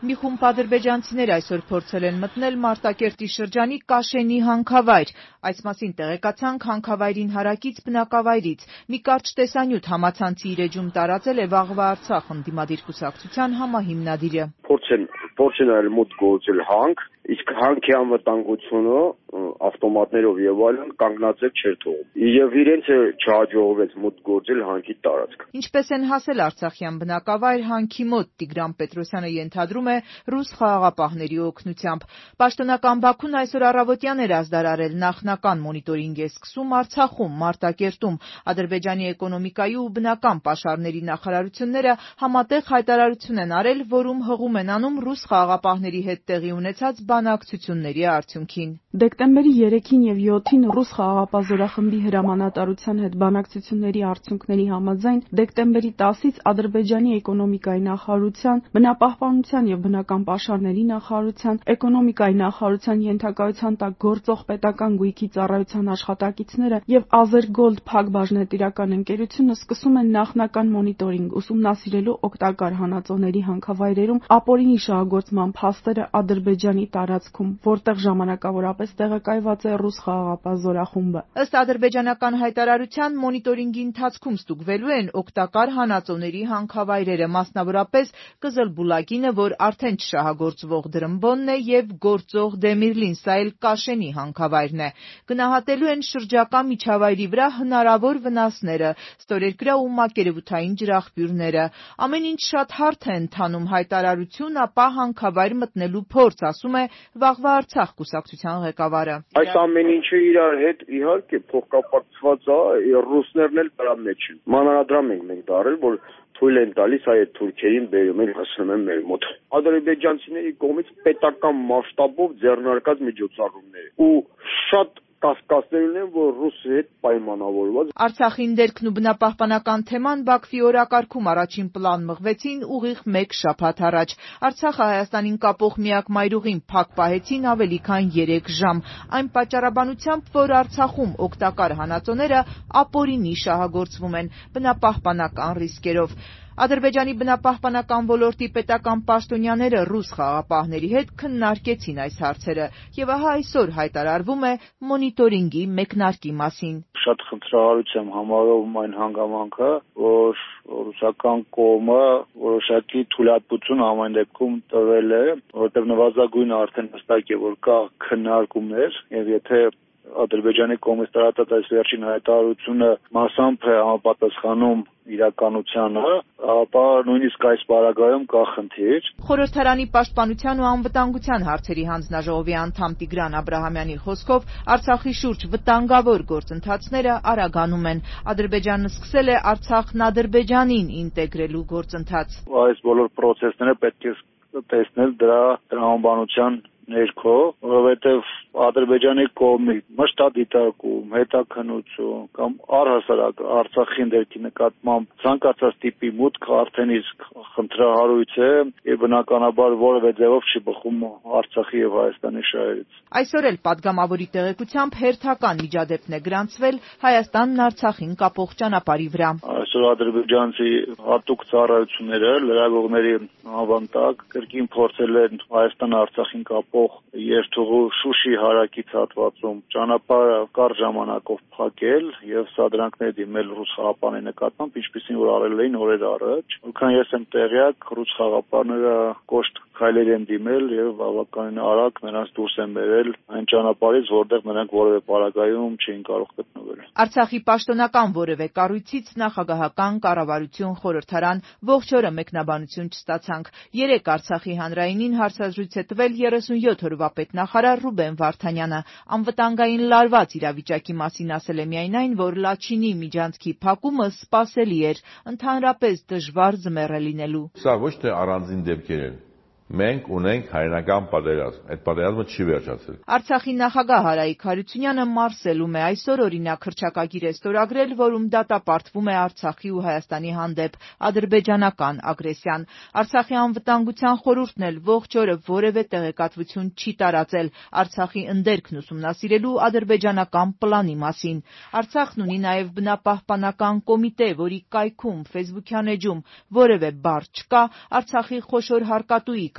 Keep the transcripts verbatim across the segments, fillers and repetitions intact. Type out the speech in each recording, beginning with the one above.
Մի խումբ ադրբեջանցիներ այսօր փորձել են մտնել Մարտակերտի շրջանի Կաշենի հանքավայր։ Այս մասին տեղեկացանք հանքավայրին հարակից բնակավայրից։ Մի կարճ տեսանյութ համացանցի իր էջում տարածել է Վաղվա Արցախ ընդդիմադիր կուսակցության համահիմնադիրը։ Փորձ են արել մոտ գործել հանք, իսկ հանքի անվտանգությունը ավտոմատներով եւ այլն կանգնածել չէր թողում։ Եվ իրենց չհաջողվեց մոտ գործել հանքի տարածք։ Ինչպես են հասել արցախյան բնակավայր հանքի մոտ, Տիգրան Պետրոսյանը ենթադրում է ռուս խաղաղապահների օգնությամբ։ Պաշտոնական Բաքուն այսօր առավոտյան էր ազդարարել նախնական մոնիտորինգ է սկսում Արցախում, Մարտակերտում։ Ադրբեջանի էկոնոմիկայի ու բնական պաշարների նախարարությունները համատեղ հայտարարություն են արել, որում հղում են անում ռուս խաղաղապահների հետ տեղի ունեցած բանակցությունների արդյունքին։ Դեկտեմբերի երեքին եւ յոթին ռուս խաղաղապահ զորախմբի հրամանատարության հետ բանակցությունների արդյունքների համաձայն դեկտեմբերի տասից Ադրբեջանի էկոնոմիկայի նախարարության, բնապահպանության եւ բնական պաշարների նախարարության, էկոնոմիկայի նախարարության ենթակայության տակ գործող պետական գույքի ծառայության աշխատակիցները եւ Ազերգոլդ Փակ բաժնետիրական ընկերությունը սկսում են նախնական մոնիտորինգ ուսումնասիրելու օգտակար հանածոների հանքավայրերում ապօրինի շահագործման փաստերը Ադրբեջանի տարածքում, որտեղ ժամանակավորապես տեղակայված է ռուս խաղաղապահ զորախումբը։ Ըստ ադրբեջանական հայտարարության, մոնիտորինգի ընթացքում ստուգվելու են օգտակար հանածոների հանքավայրերը, մասնավորապես Կզլբուլակինը, որ արդեն չշահագործվող Դրմբոնն է, եւ գործող Դեմիրլին, սա էլ Կաշենի հանքավայրն է։ Գնահատելու են շրջակա միջավայրի վրա հնարավոր վնասները, ստորերկրյա ու մակերևութային ջրաղբյուրները։ Ամեն ինչ շատ հարթ է ընթանում, հայտարարություն, ապա հանքավայր մտնելու փորձ, ասում է Վաղվա Արցախ կուսակցության ղեկավարը։ Այս ամեն ինչը իրար հետ իհարկե փոխկապակցված է, ռուսներն էլ դրա մեջ են։ Մանրադրամ ենք մենք դարել, որ թույլ են տալիս այդ թուրքերին բերում են հասնում են մեր մոտ։ Ադրբեջանցիների կողմից պետական մասշտաբով ձեռնարկած միջոցառումներ ու շատ կասկածներն են, որ ռուսի հետ պայմանավորված։ Արցախին դերքն ու բնապահպանական թեման Բաքվի օրակարգում առաջին պլան մղվեցին ուղիղ մեկ շաբաթ առաջ։ Արցախը Հայաստանին կապող միակ մայրուղին փակ պահեցին ավելի քան երեք ժամ։ Այն պատճառաբանությամբ, որ Արցախում օգտակար հանածոները ապօրինի շահագործվում են բնապահպանական ռիսկերով։ Ադրբեջանի բնապահպանական ոլորտի պետական պաշտոնյաները ռուս խաղաղապահների հետ քննարկեցին այս հարցերը, եւ ահա այսօր հայտարարվում է մոնիտորինգի մեկնարկի մասին։ Շատ խնդրահարույց եմ համարում այն հանգամանքը, որ ռուսական կողմը որոշակի թույլատվություն ամեն դեպքում տվել է, որտեղ նվազագույնը արդեն հստակ է, որ կա քննարկումներ, եւ եթե Ադրբեջանի կողմից տարածած այս վերջին հայտարարությունը մասամբ է համապատասխանում իրականությանը, ապա նույնիսկ այս պարագայում կա խնդիր։ Խորհրդարանի պաշտպանության ու անվտանգության հարցերի հանձնաժողովի անդամ Տիգրան Աբրահամյանի խոսքով Արցախի շուրջ վտանգավոր գործընթացները արագանում են։ Ադրբեջանը սկսել է Արցախն Ադրբեջանին ինտեգրելու գործընթաց։ Այս բոլոր process-ները պետք է տեսնել դրա տրամաբանության ներքո, որովհետև Ադրբեջանի կողմի մշտադիտարկում, հետաքննություն կամ առհասարակ Արցախի դերքի նկատմամբ ցանկացած տիպի մուտք արդեն իսկ խնդրահարույց է եւ բնականաբար որևէ ձևով չի բխում Արցախի եւ Հայաստանի շահերից։ Այսօր էլ падգամավորի տեղեկությամբ հերթական միջադեպն է գրանցվել Հայաստանն Արցախին կապող ճանապարհի վրա։ Այսօր ադրբեջանցի հատուկ ծառայությունները լրագրողների ավանդակ կրկին փորձել են Հայաստան-Արցախին կապող երթուղու Շուշի հարակից հատվածում ճանապարհը կարճ ժամանակով փակել եւ սադրանքներ դիմել ռուս խաղապանների նկատմամբ, ինչպեսին որ արել էին օրեր առաջ։ Որքան ես եմ տեղյակ, ռուս խաղապանները կոշտ քայլեր են դիմել եւ բավականին արագ նրանց դուրս են բերել այն ճանապարհից, որտեղ նրանք որևէ պարագայում չէին կարող գտնվել։ Արցախի պաշտոնական որևէ կառույցից նախագահական կառավարություն, խորհրդարան ողջ օրը մեկնաբանություն չստացանք։ Երեկ Արցախի հանրայինին հարցազրույց է տվել երեսունյոթ օրվա պետնախարար Ռուբեն Վարդանյանը։ Անվտանգային լարված իրավիճակի մասին ասել է միայն այն, որ Լաչինի միջանցքի փակումը սպասելի էր, ընդհանրապես դժվար ձմեռ է լինելու։ Սա ոչ թե առանձին դեպքեր են։ Մենք ունենք հայրենական պատերազմ, այդ պատերազմը չի վերջացել։ Արցախի նախագահ Հարայիկ Հարությունյանը մարսելում է այսօր օրինակ հռչակագիր է ստորագրել, որում դատապարտվում է Արցախի ու Հայաստանի հանդեպ ադրբեջանական ագրեսիան։ Արցախի անվտանգության խորհուրդն էլ ողջ օրը որևէ տեղեկատվություն չի տարածել Արցախի ընդերքն ուսումնասիրելու ադրբեջանական պլանի մասին։ Արցախն ունի նաև բնապահպանական կոմիտե, որի կայքում, Facebook-յան էջում որևէ բառ չկա Արցախի խոշոր հարկատուի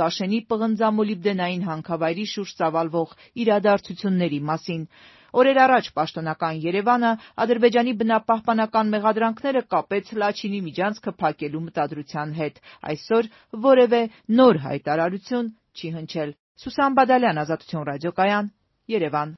Կաշենի պղնձամոլիբդենային հանքավայրի շուրջ ծավալվող իրադարձությունների մասին։ Օրեր առաջ պաշտոնական Երևանը Ադրբեջանի բնապահպանական մեղադրանքները կապեց Լաչինի միջանցքը փակելու մտադրության հետ։ Այսօր որևէ նոր հայտարարություն չի հնչել։ Սուսան Բադալյան, Ազատություն ռադիոկայան, Երևան։